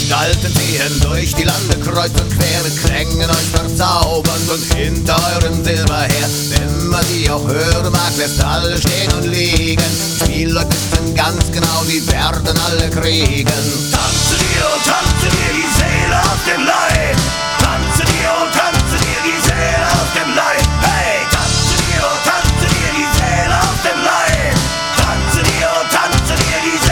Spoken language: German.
Gestalten ziehen durch die Lande kreuz und quer, mit Klängen euch verzaubernd und hinter eurem Silberheer. Immer sie auch hören mag, lässt alle stehen und liegen. Die Spielleute wissen ganz genau, die werden alle kriegen. Tanzen wir und tanzen wir die